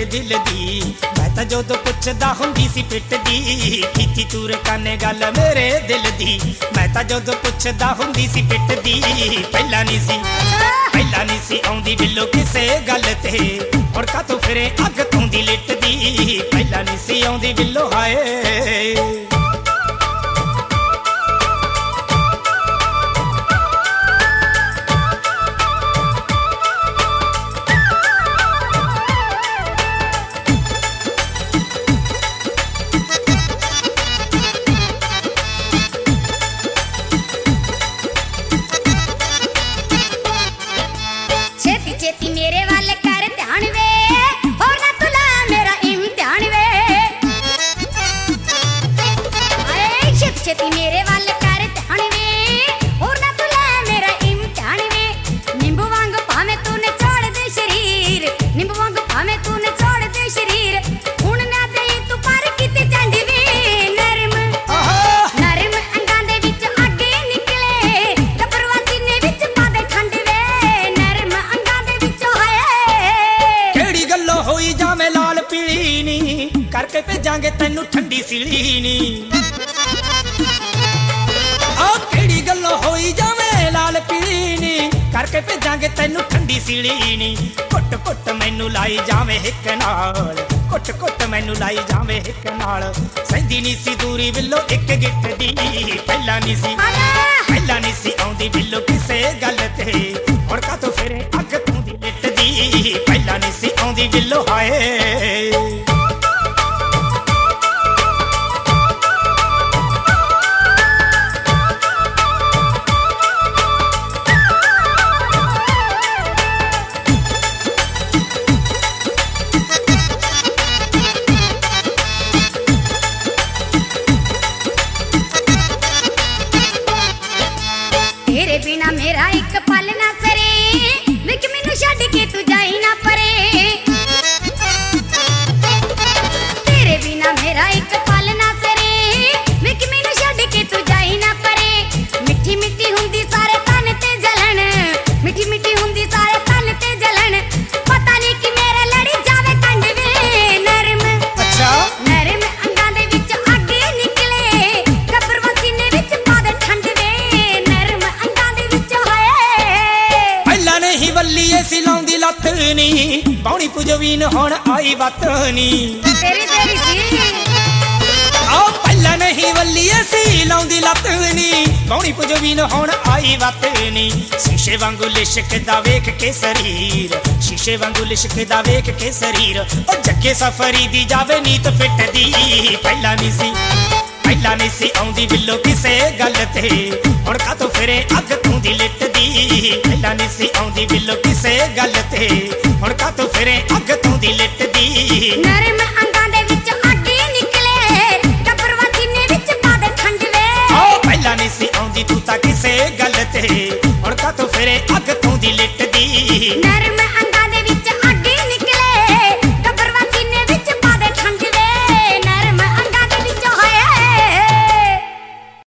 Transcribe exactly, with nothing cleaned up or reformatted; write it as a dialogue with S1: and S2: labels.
S1: मेरे दिल दी। मैं तां जदों पुछदा हुंदी सी पिट दी, कीती तूर काने गल मेरे दिल दी। मैं तां जदों पुछदा हुंदी सी पिट दी, पहला नहीं सी पहला नहीं सी आउंदी बिल्लो किसे गल ते। हुण कातों फिरे अग तों दी लिट दी, पहला नहीं सी आउंदी बिल्लो हाय।
S2: छेती मेरे वाल कर ध्यान वे, और ना तुला मेरा इम्तिहान वे। आए छेती छेती मेरे वाल कर ध्यान वे, और ना तुला मेरा इम्तिहान वे। नींबू वांग भावे तूने छोड़ दे शरीर, नींबू वांग भावे तूने छोड़ दे शरीर। हुण ना दे तू पर किते चंडी वे, नरम नरम अंगां दे विच अग निकले, गबरवा सीने विच पा दे ठंड वे। नरम
S1: होई जावे लाल पीली नी, करके भेजांगे तैनू ठंडी सीली नी। ओ केड़ी गल्लों होई जावे लाल पीली नी, करके भेजांगे तैनू ठंडी सीली नी। कुट कुट मैनू लाई जावे हिक नाल, कुट कुट मैनू लाई जावे हिक नाल। सैंदी नी सी दूरी बिल्लो इक गिट दी, पहला नी सी पहला नी सी आउंदी बिल्लो किसे गल ते। हुण कातों फिरे अग तों दी लिट दी, पहला नी सी आउंदी बिल्लो हाय।
S2: तेरे बिना मेरा एक पल ना सरे, विच मैनू छड्ड के तू जाई ना परे। तेरे बिना मेरा एक पल ना सरे, विच मैनू छड्ड के तू जाई ना परे। मिठी मिठी हुंदी सारे तन ते जलन, मिठी मिठी हुंदी सारे तन ते जलन। पता नहीं कि मेरे लड़ी जावे कंड वे, नरम
S1: अच्छा
S2: नरम अंगां दे विच अग निकले, गबरवा सीने विच पा दे ठंड वे। नरम अंगां दे विच होए
S1: पहला नहीं वल्ली सी लाउंदी लत्त नी, बौणी पुजवीन हुण आई वत नी।
S2: तेरी तेरी सी
S1: आओ पहला नहीं वल्ली सी लाउंदी लत्त नी, बौणी पुजवीन हुण आई वत नी। शीशे वांगू लिशकदा वेख के शरीर, शीशे वांगू लिशकदा वेख के शरीर। ओ जग्गे सफरी दी जावे नीत फिट दी, पहला नहीं सी पहला नहीं सी आउंदी बिल्लो किसे गल ते। हुण कातों फिरे अग तों दी लिट दी, पहला नहीं सी आउंदी बिल्लो किसे गल ते। हुण कातों फिरे अग तों दी लिट दी।
S2: नरम अंगां दे विच अग निकले, गबरवा सीने विच पा दे ठंड वे।
S1: ओ पहला नहीं सी आउंदी तू तां किसे गल ते। हुण कातों फिरे अग तों दी लिट